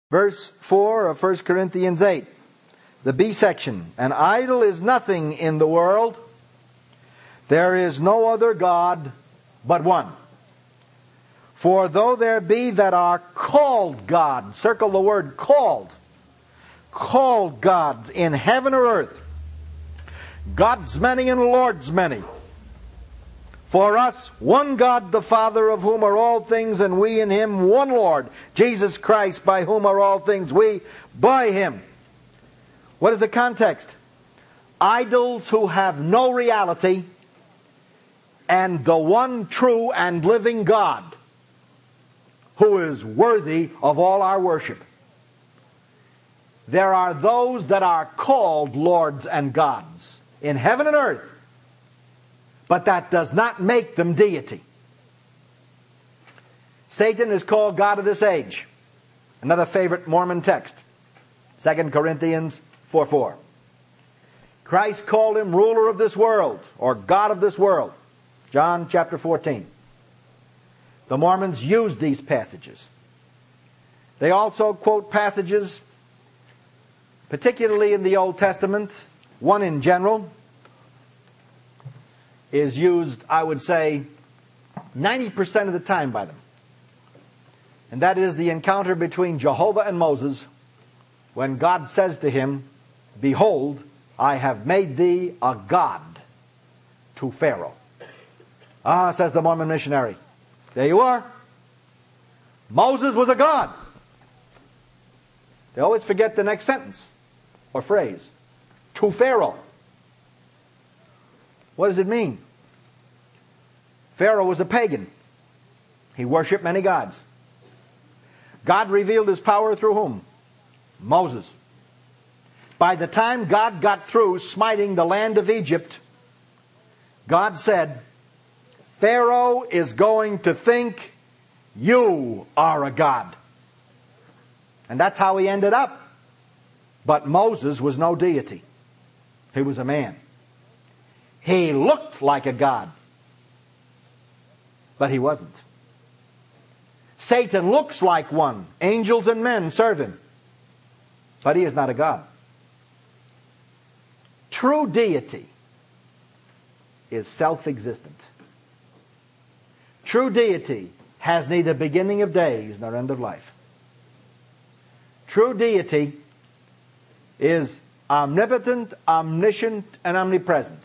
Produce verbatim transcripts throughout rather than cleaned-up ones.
Verse four of First Corinthians eight. The B section. An idol is nothing in the world. There is no other God but one. For though there be that are called gods, circle the word called, called gods in heaven or earth, gods many and lords many. For us, one God, the Father, of whom are all things, and we in Him, one Lord, Jesus Christ, by whom are all things, we by Him. What is the context? Idols who have no reality, and the one true and living God, who is worthy of all our worship. There are those that are called lords and gods in heaven and earth, but that does not make them deity. Satan is called God of this age. Another favorite Mormon text, Second Corinthians four four. Christ called him ruler of this world, or God of this world. John chapter fourteen. The Mormons use these passages. They also quote passages, particularly in the Old Testament. One in general is used, I would say, ninety percent of the time by them. And that is the encounter between Jehovah and Moses, when God says to him, "Behold, I have made thee a god to Pharaoh." Ah, says the Mormon missionary, there you are. Moses was a god. They always forget the next sentence or phrase. To Pharaoh. What does it mean? Pharaoh was a pagan. He worshipped many gods. God revealed His power through whom? Moses. By the time God got through smiting the land of Egypt, God said, Pharaoh is going to think you are a god. And that's how he ended up. But Moses was no deity. He was a man. He looked like a god, but he wasn't. Satan looks like one. Angels and men serve him, but he is not a god. True deity is self-existent. True deity has neither beginning of days nor end of life. True deity is omnipotent, omniscient, and omnipresent.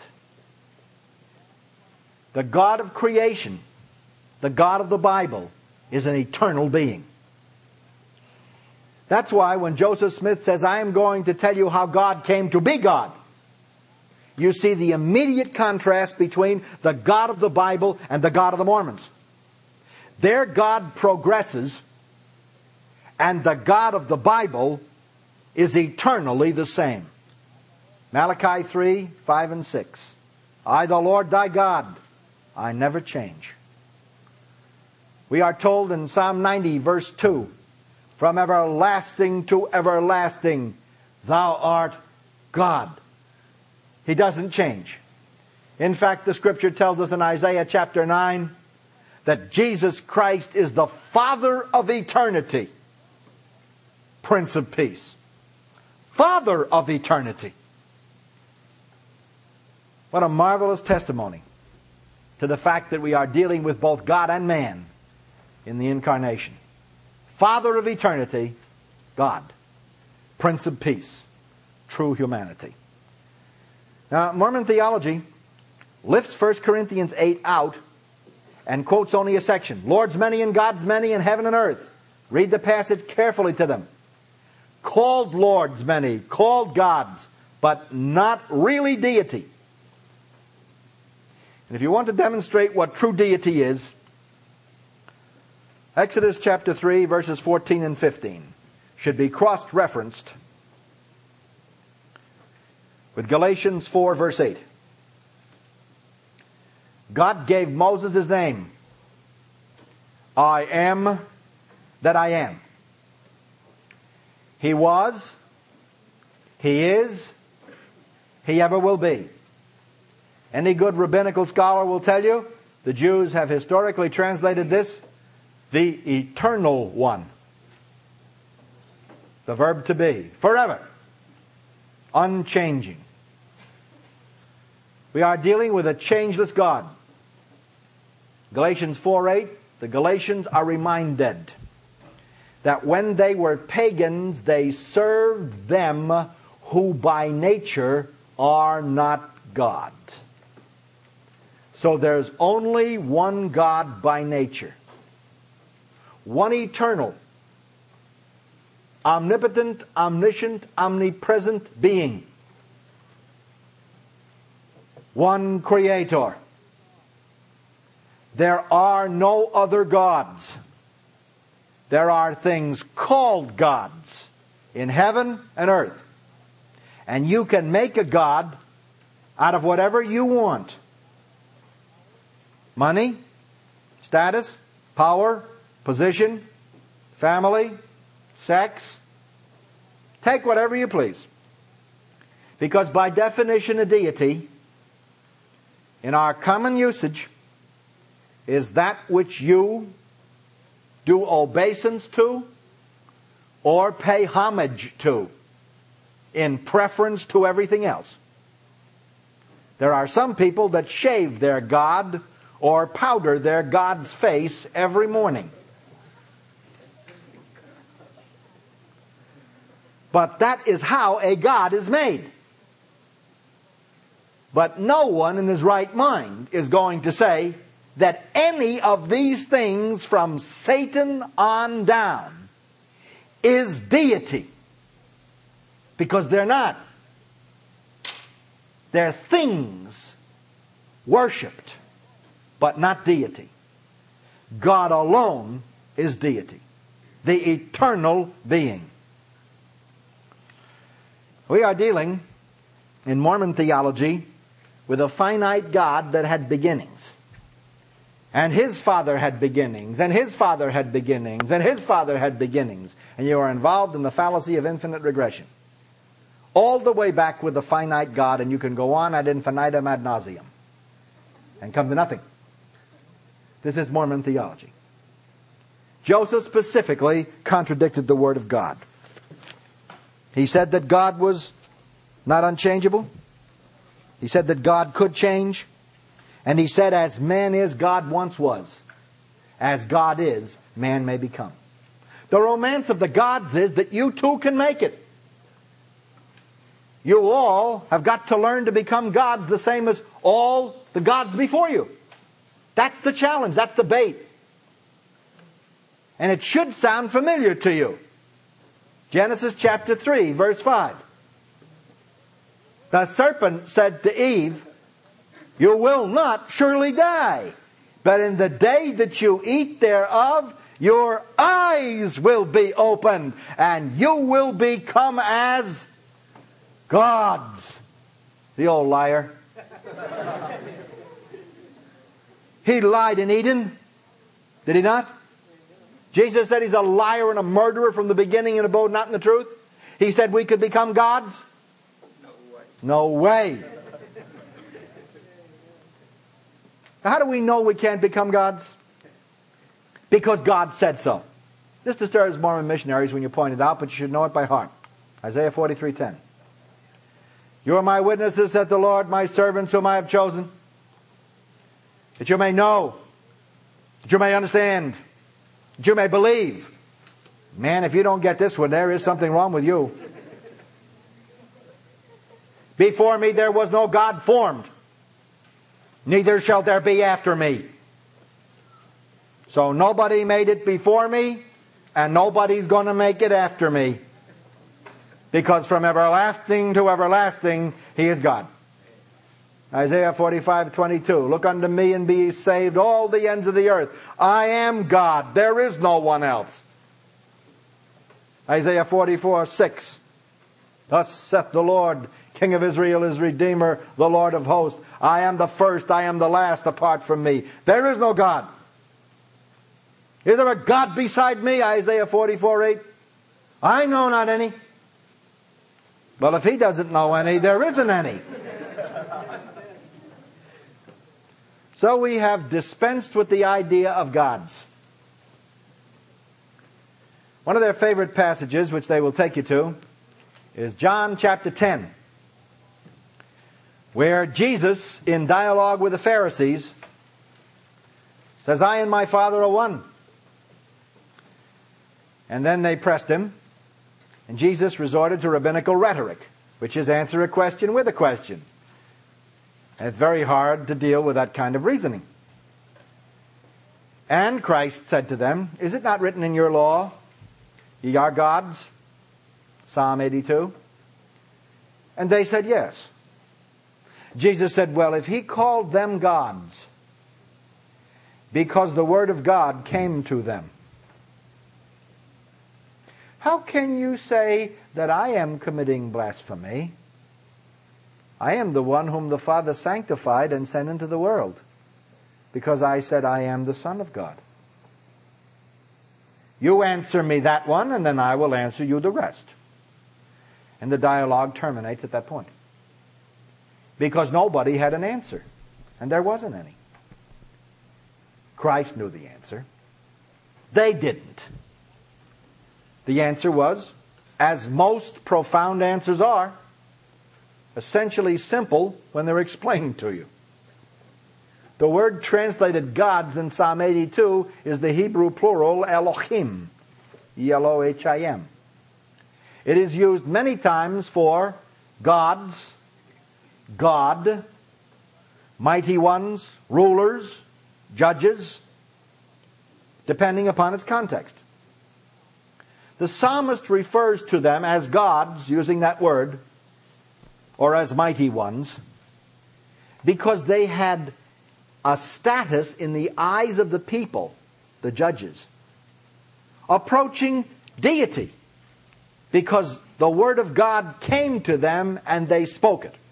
The God of creation, the God of the Bible, is an eternal being. That's why when Joseph Smith says, I am going to tell you how God came to be God, you see the immediate contrast between the God of the Bible and the God of the Mormons. Their God progresses, and the God of the Bible is eternally the same. Malachi three, five and six. I, the Lord thy God, I never change. We are told in Psalm ninety, verse two, from everlasting to everlasting, thou art God. He doesn't change. In fact, the Scripture tells us in Isaiah chapter nine that Jesus Christ is the Father of eternity, Prince of Peace. Father of eternity. What a marvelous testimony to the fact that we are dealing with both God and man in the incarnation. Father of eternity, God. Prince of Peace, true humanity. Now, Mormon theology lifts First Corinthians eight out and quotes only a section. Lords many and gods many in heaven and earth. Read the passage carefully to them. Called lords many, called gods, but not really deity. And if you want to demonstrate what true deity is, Exodus chapter three, verses fourteen and fifteen should be cross-referenced with Galatians four, verse eight. God gave Moses his name. I am that I am. He was, He is, He ever will be. Any good rabbinical scholar will tell you the Jews have historically translated this, the Eternal One. The verb to be. Forever. Unchanging. We are dealing with a changeless God. Galatians four eight, the Galatians are reminded that when they were pagans, they served them who by nature are not God. So there's only one God by nature. One eternal, omnipotent, omniscient, omnipresent being. One creator. There are no other gods. There are things called gods in heaven and earth. And you can make a god out of whatever you want. Money, status, power, position, family, sex. Take whatever you please. Because by definition a deity, in our common usage, is that which you do obeisance to or pay homage to in preference to everything else. There are some people that shave their God or powder their God's face every morning. But that is how a God is made. But no one in his right mind is going to say that any of these things from Satan on down is deity. Because they're not. They're things worshipped, but not deity. God alone is deity. The eternal being. We are dealing in Mormon theology with a finite God that had beginnings. And his father had beginnings, and his father had beginnings, and his father had beginnings. And you are involved in the fallacy of infinite regression. All the way back with the finite God, and you can go on ad infinitum ad nauseum and come to nothing. This is Mormon theology. Joseph specifically contradicted the Word of God. He said that God was not unchangeable. He said that God could change. And he said, as man is, God once was. As God is, man may become. The romance of the gods is that you too can make it. You all have got to learn to become gods the same as all the gods before you. That's the challenge. That's the bait. And it should sound familiar to you. Genesis chapter three, verse five. The serpent said to Eve, you will not surely die, but in the day that you eat thereof, your eyes will be opened, and you will become as gods. The old liar. He lied in Eden. Did he not? Jesus said he's a liar and a murderer from the beginning and abode not in the truth. He said we could become gods. No way. How do we know we can't become gods? Because God said so. This disturbs Mormon missionaries when you point it out, but you should know it by heart. Isaiah forty-three ten. You are my witnesses, said the Lord, my servants whom I have chosen, that you may know, that you may understand, that you may believe. Man, if you don't get this one, there is something wrong with you. Before me there was no God formed, neither shall there be after me. So nobody made it before me, and nobody's going to make it after me. Because from everlasting to everlasting, He is God. Isaiah forty-five twenty-two. Look unto me and be ye saved, all the ends of the earth. I am God. There is no one else. Isaiah forty-four six. Thus saith the Lord, King of Israel, His Redeemer, the Lord of hosts. I am the first, I am the last, apart from me. There is no God. Is there a God beside me? Isaiah forty-four eight. I know not any. Well, if He doesn't know any, there isn't any. So we have dispensed with the idea of gods. One of their favorite passages, which they will take you to, is John chapter ten, where Jesus, in dialogue with the Pharisees, says, I and my Father are one. And then they pressed him, and Jesus resorted to rabbinical rhetoric, which is answer a question with a question. And it's very hard to deal with that kind of reasoning. And Christ said to them, is it not written in your law, ye are gods? Psalm eighty-two. And they said yes. Jesus said, well, if he called them gods because the word of God came to them, how can you say that I am committing blasphemy? I am the one whom the Father sanctified and sent into the world, because I said I am the Son of God. You answer me that one, and then I will answer you the rest. And the dialogue terminates at that point. Because nobody had an answer, and there wasn't any. Christ knew the answer. They didn't. The answer was, as most profound answers are, essentially simple when they're explained to you. The word translated gods in Psalm eighty-two is the Hebrew plural Elohim, E L O H I M. It is used many times for gods, God, mighty ones, rulers, judges, depending upon its context. The psalmist refers to them as gods, using that word, or as mighty ones, because they had a status in the eyes of the people, the judges, approaching deity, because the word of God came to them and they spoke it.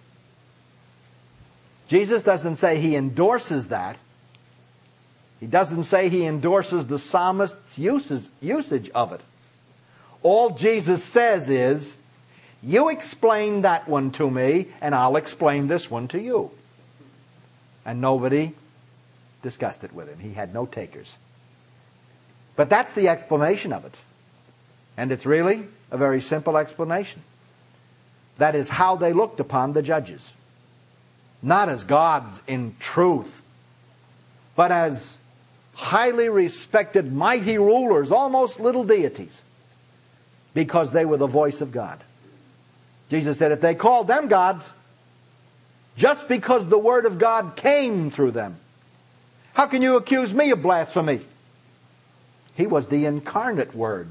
Jesus doesn't say he endorses that. He doesn't say he endorses the psalmist's usage, usage of it. All Jesus says is, you explain that one to me, and I'll explain this one to you. And nobody discussed it with him. He had no takers. But that's the explanation of it. And it's really a very simple explanation. That is how they looked upon the judges. Not as gods in truth, but as highly respected, mighty rulers, almost little deities, because they were the voice of God. Jesus said if they called them gods, just because the word of God came through them, how can you accuse me of blasphemy? He was the incarnate word.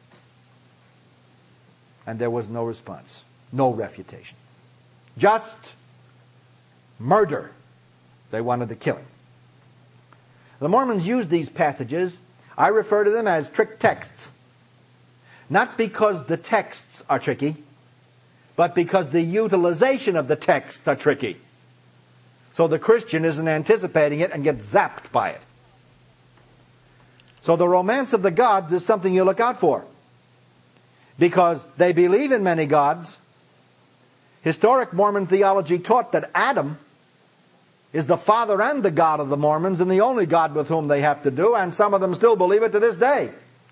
And there was no response, no refutation. Just murder. They wanted to kill him. The Mormons use these passages. I refer to them as trick texts. Not because the texts are tricky, but because the utilization of the texts are tricky. So the Christian isn't anticipating it and gets zapped by it. So the romance of the gods is something you look out for. Because they believe in many gods. Historic Mormon theology taught that Adam is the father and the God of the Mormons and the only God with whom they have to do, and some of them still believe it to this day.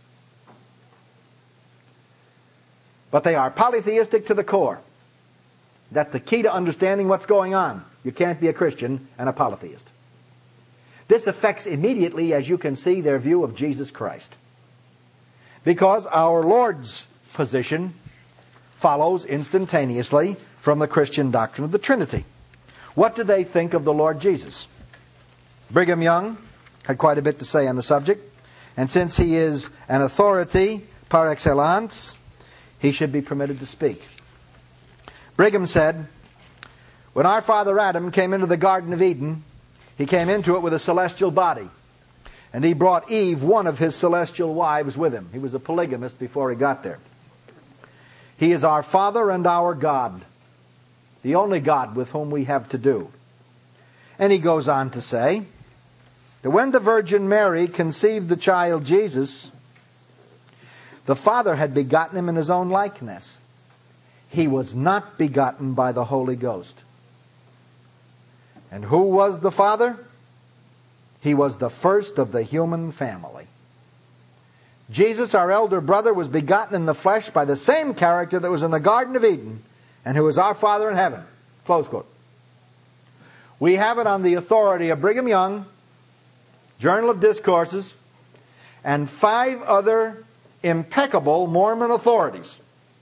But they are polytheistic to the core. That's the key to understanding what's going on. You can't be a Christian and a polytheist. This affects immediately, as you can see, their view of Jesus Christ. Because our Lord's position follows instantaneously from the Christian doctrine of the Trinity. What do they think of the Lord Jesus? Brigham Young had quite a bit to say on the subject, and since he is an authority par excellence, he should be permitted to speak. Brigham said, when our father Adam came into the Garden of Eden, he came into it with a celestial body. And he brought Eve, one of his celestial wives, with him. He was a polygamist before he got there. He is our Father and our God, the only God with whom we have to do. And he goes on to say that when the Virgin Mary conceived the child Jesus, the Father had begotten him in his own likeness. He was not begotten by the Holy Ghost. And who was the Father? He was the first of the human family. Jesus, our elder brother, was begotten in the flesh by the same character that was in the Garden of Eden, and who is our Father in heaven. Close quote. We have it on the authority of Brigham Young, Journal of Discourses, and five other impeccable Mormon authorities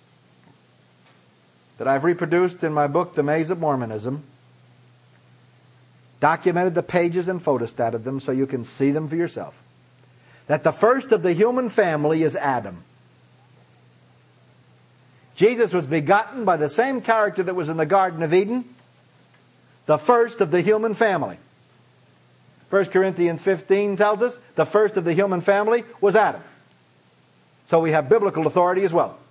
that I've reproduced in my book, The Maze of Mormonism. Documented the pages and photostated them so you can see them for yourself. That the first of the human family is Adam. Jesus was begotten by the same character that was in the Garden of Eden, the first of the human family. First Corinthians fifteen tells us the first of the human family was Adam. So we have biblical authority as well.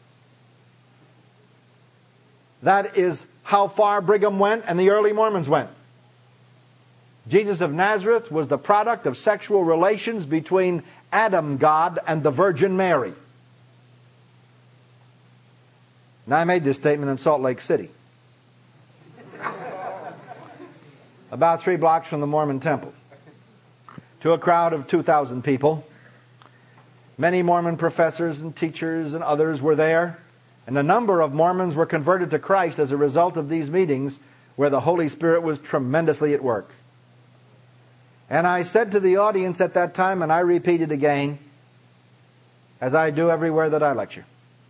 That is how far Brigham went and the early Mormons went. Jesus of Nazareth was the product of sexual relations between Adam God and the Virgin Mary. Now, I made this statement in Salt Lake City, about three blocks from the Mormon Temple, to a crowd of two thousand people. Many Mormon professors and teachers and others were there, and a number of Mormons were converted to Christ as a result of these meetings where the Holy Spirit was tremendously at work. And I said to the audience at that time, and I repeat it again, as I do everywhere that I lecture,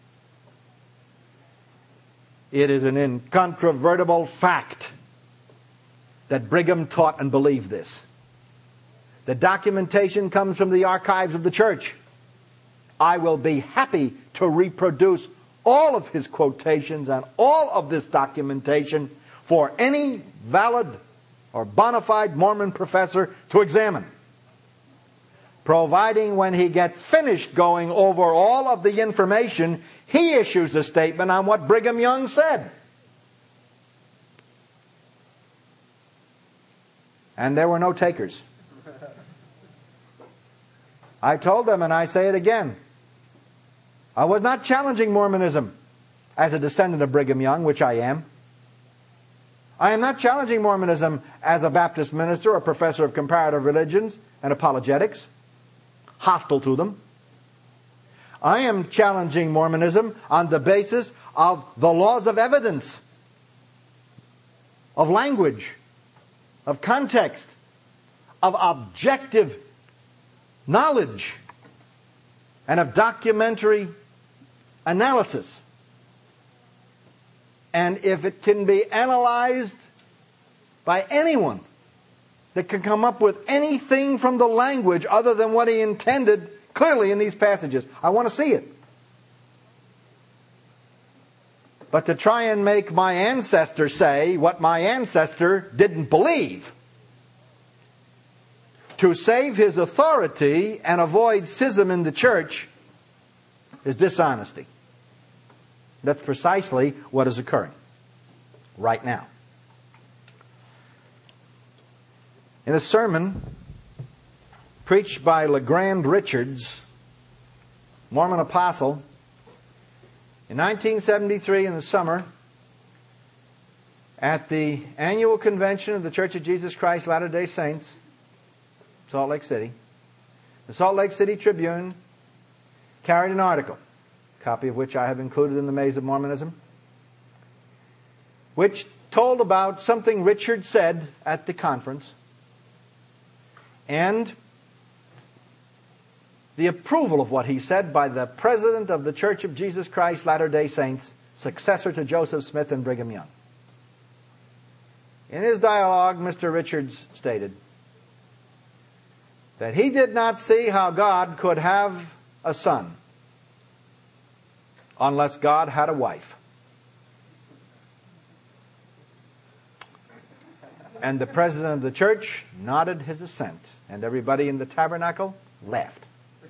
it is an incontrovertible fact that Brigham taught and believed this. The documentation comes from the archives of the church. I will be happy to reproduce all of his quotations and all of this documentation for any valid or bona fide Mormon professor to examine, providing when he gets finished going over all of the information, he issues a statement on what Brigham Young said. And there were no takers. I told them, and I say it again, I was not challenging Mormonism as a descendant of Brigham Young, which I am. I am not challenging Mormonism as a Baptist minister or professor of comparative religions and apologetics, hostile to them. I am challenging Mormonism on the basis of the laws of evidence, of language, of context, of objective knowledge, and of documentary analysis. And if it can be analyzed by anyone that can come up with anything from the language other than what he intended clearly in these passages, I want to see it. But to try and make my ancestor say what my ancestor didn't believe, to save his authority and avoid schism in the church, is dishonesty. That's precisely what is occurring right now. In a sermon preached by LeGrand Richards, Mormon apostle, in nineteen seventy-three in the summer, at the annual convention of the Church of Jesus Christ Latter-day Saints, Salt Lake City, the Salt Lake City Tribune carried an article, a copy of which I have included in The Maze of Mormonism, which told about something Richard said at the conference and the approval of what he said by the president of the Church of Jesus Christ Latter-day Saints, successor to Joseph Smith and Brigham Young. In his dialogue, Mister Richards stated that he did not see how God could have a son unless God had a wife. And the president of the church nodded his assent, and everybody in the tabernacle laughed.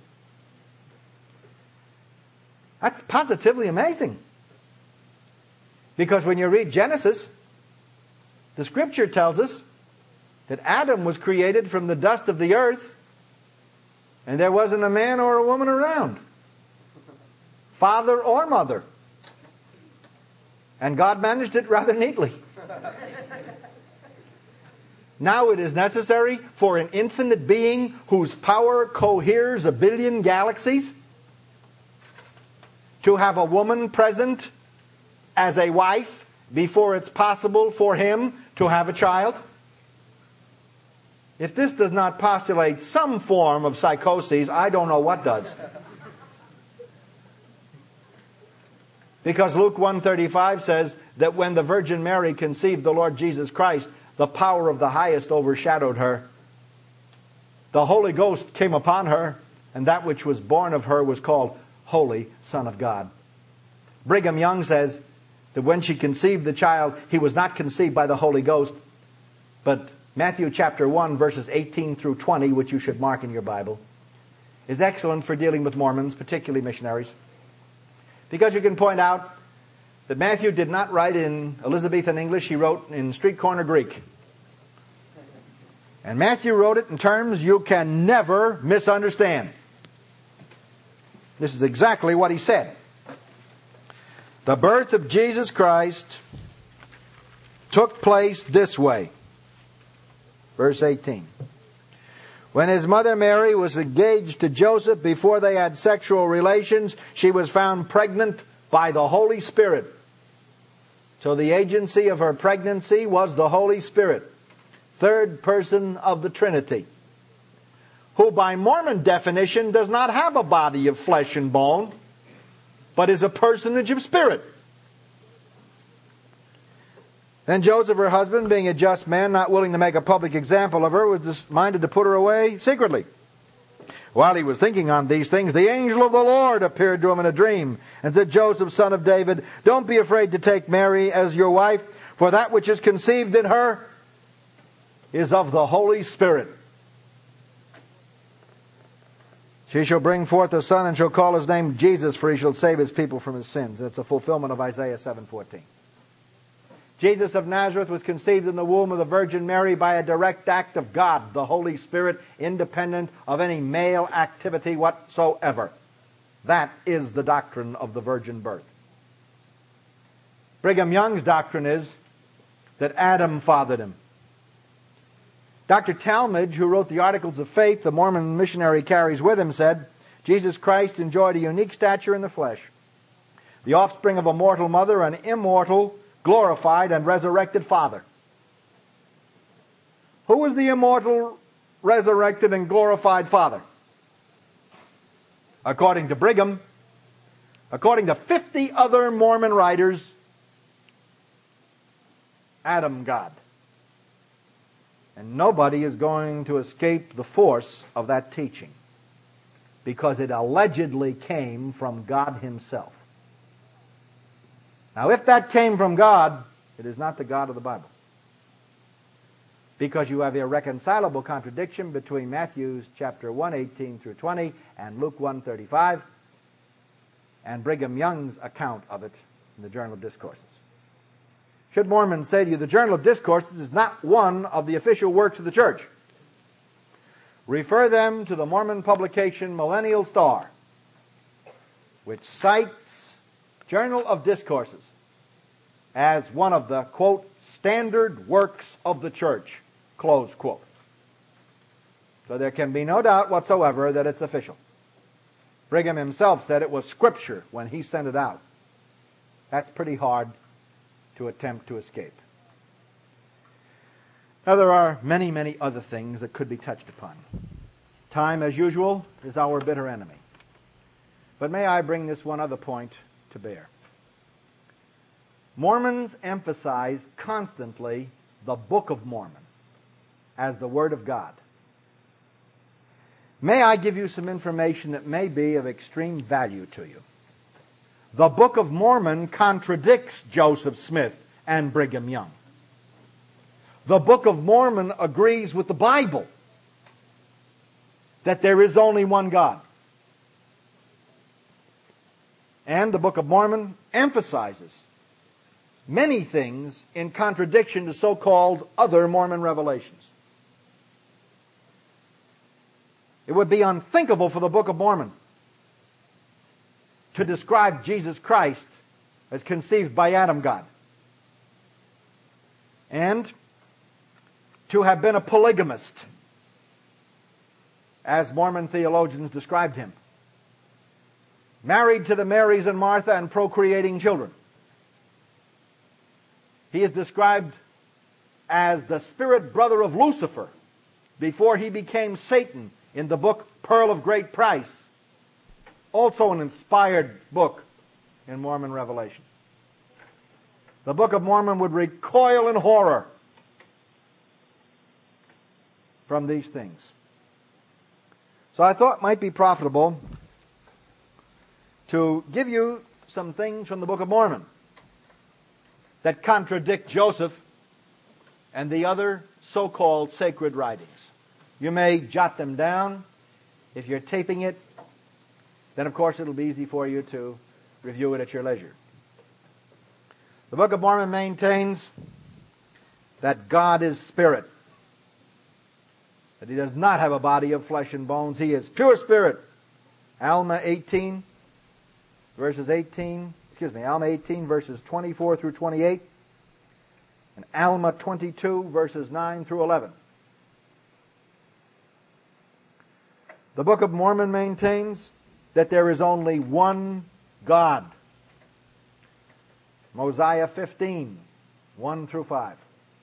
That's positively amazing. Because when you read Genesis, the Scripture tells us that Adam was created from the dust of the earth, and there wasn't a man or a woman around, father or mother. And God managed it rather neatly. Now it is necessary for an infinite being whose power coheres a billion galaxies to have a woman present as a wife before it's possible for him to have a child? If this does not postulate some form of psychosis, I don't know what does. Because Luke one thirty-five says that when the Virgin Mary conceived the Lord Jesus Christ, the power of the highest overshadowed her. The Holy Ghost came upon her, and that which was born of her was called Holy Son of God. Brigham Young says that when she conceived the child, he was not conceived by the Holy Ghost, but Matthew chapter one, verses eighteen through twenty, which you should mark in your Bible, is excellent for dealing with Mormons, particularly missionaries. Because you can point out that Matthew did not write in Elizabethan English, he wrote in street corner Greek. And Matthew wrote it in terms you can never misunderstand. This is exactly what he said. The birth of Jesus Christ took place this way. Verse eighteen. When his mother Mary was engaged to Joseph before they had sexual relations, she was found pregnant by the Holy Spirit. So the agency of her pregnancy was the Holy Spirit, third person of the Trinity, who by Mormon definition does not have a body of flesh and bone, but is a personage of spirit. Then Joseph, her husband, being a just man, not willing to make a public example of her, was minded to put her away secretly. While he was thinking on these things, the angel of the Lord appeared to him in a dream and said, Joseph, son of David, don't be afraid to take Mary as your wife, for that which is conceived in her is of the Holy Spirit. She shall bring forth a son and shall call his name Jesus, for he shall save his people from his sins. That's a fulfillment of Isaiah seven fourteen. Jesus of Nazareth was conceived in the womb of the Virgin Mary by a direct act of God, the Holy Spirit, independent of any male activity whatsoever. That is the doctrine of the virgin birth. Brigham Young's doctrine is that Adam fathered him. Doctor Talmage, who wrote the Articles of Faith the Mormon missionary carries with him, said, Jesus Christ enjoyed a unique stature in the flesh, the offspring of a mortal mother, an immortal, glorified, and resurrected Father. Who was the immortal, resurrected, and glorified Father? According to Brigham, according to fifty other Mormon writers, Adam God. And nobody is going to escape the force of that teaching, because it allegedly came from God Himself. Now, if that came from God, it is not the God of the Bible. Because you have irreconcilable contradiction between Matthew chapter one, eighteen through twenty, and Luke one, thirty-five, and Brigham Young's account of it in the Journal of Discourses. Should Mormons say to you, the Journal of Discourses is not one of the official works of the church, refer them to the Mormon publication Millennial Star, which cites Journal of Discourses as one of the, quote, standard works of the church, close quote. So there can be no doubt whatsoever that it's official. Brigham himself said it was Scripture when he sent it out. That's pretty hard to attempt to escape. Now there are many, many other things that could be touched upon. Time, as usual, is our bitter enemy. But may I bring this one other point to bear. Mormons emphasize constantly the Book of Mormon as the Word of God. May I give you some information that may be of extreme value to you? The Book of Mormon contradicts Joseph Smith and Brigham Young. The Book of Mormon agrees with the Bible that there is only one God. And the Book of Mormon emphasizes many things in contradiction to so-called other Mormon revelations. It would be unthinkable for the Book of Mormon to describe Jesus Christ as conceived by Adam God, and to have been a polygamist, as Mormon theologians described him. married to the Marys and Martha and procreating children. He is described as the spirit brother of Lucifer before he became Satan in the book Pearl of Great Price, also an inspired book in Mormon Revelation. The Book of Mormon would recoil in horror from these things. So I thought it might be profitable to give you some things from the Book of Mormon that contradict Joseph and the other so-called sacred writings. You may jot them down. If you're taping it, then of course it'll be easy for you to review it at your leisure. The Book of Mormon maintains that God is spirit, that He does not have a body of flesh and bones. He is pure spirit. Alma eighteen, verses eighteen, excuse me, Alma eighteen, verses twenty-four through twenty-eight, and Alma twenty-two, verses nine through eleven. The Book of Mormon maintains that there is only one God. Mosiah fifteen, one through five.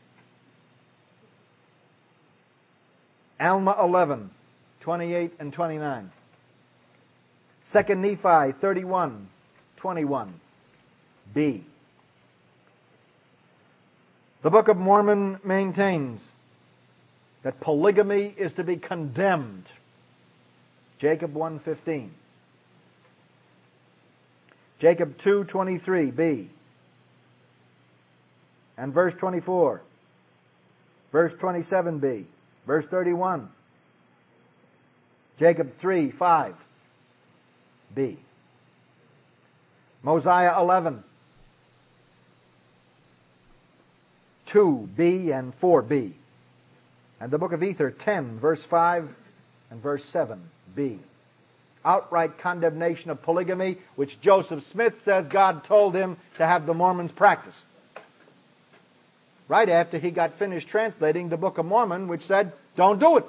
Alma eleven, twenty-eight and twenty-nine. Second Nephi thirty-one, twenty-one. B. The Book of Mormon maintains that polygamy is to be condemned. Jacob one fifteen. Jacob two twenty-three, B. And verse twenty-four. Verse twenty-seven, B. Verse thirty-one. Jacob three five, B. Mosiah eleven, two B and four B. And the book of Ether ten, verse five and verse seven, B. Outright condemnation of polygamy, which Joseph Smith says God told him to have the Mormons practice. Right after he got finished translating the Book of Mormon, which said, don't do it.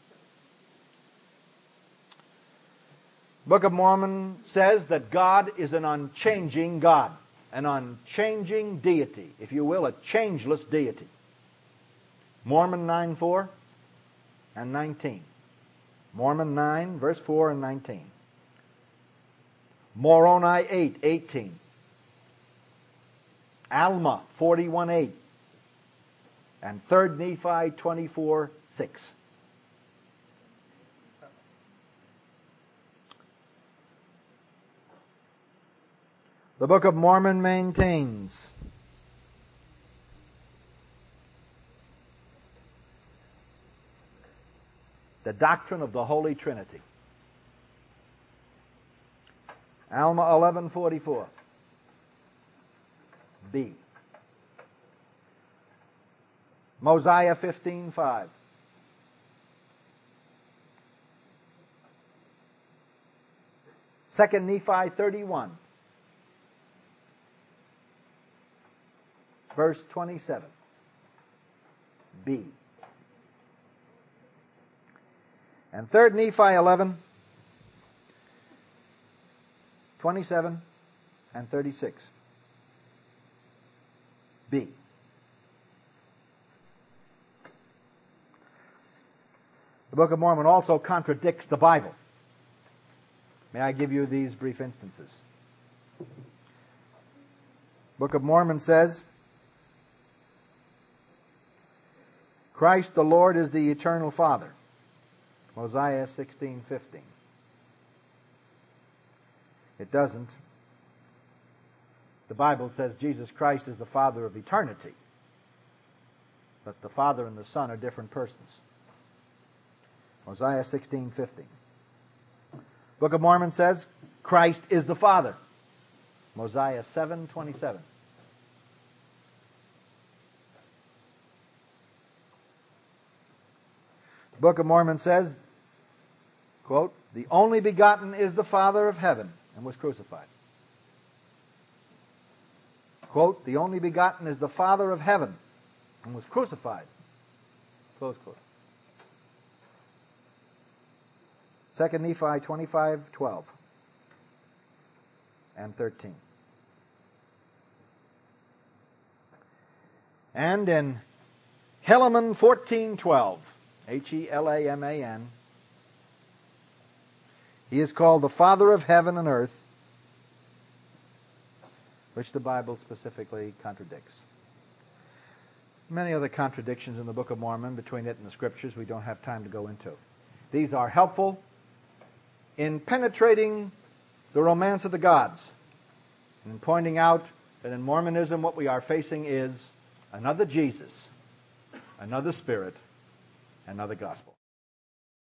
Book of Mormon says that God is an unchanging God, an unchanging deity, if you will, a changeless deity. Mormon nine four and nineteen. Mormon nine, verse four and nineteen. Moroni eight, eighteen. Alma forty-one eight. And Third Nephi twenty-four six. The Book of Mormon maintains the doctrine of the Holy Trinity. Alma eleven forty-four. B. Mosiah fifteen five. Second Nephi thirty-one. Verse twenty-seven. B. And Third Nephi eleven, twenty-seven and thirty-six. B. The Book of Mormon also contradicts the Bible. May I give you these brief instances? Book of Mormon says, Christ the Lord is the eternal Father. Mosiah sixteen fifteen. It doesn't. The Bible says Jesus Christ is the Father of eternity. But the Father and the Son are different persons. Mosiah sixteen fifteen. Book of Mormon says Christ is the Father. Mosiah seven twenty-seven. The Book of Mormon says, quote, the only begotten is the Father of heaven and was crucified. Quote, the only begotten is the Father of heaven and was crucified. Close quote. Second Nephi twenty-five twelve. and thirteen. And in Helaman fourteen twelve, H E L A M A N, he is called the Father of heaven and earth, which the Bible specifically contradicts. Many other contradictions in the Book of Mormon between it and the Scriptures we don't have time to go into. These are helpful in penetrating the romance of the gods and in pointing out that in Mormonism what we are facing is another Jesus, another Spirit, another gospel.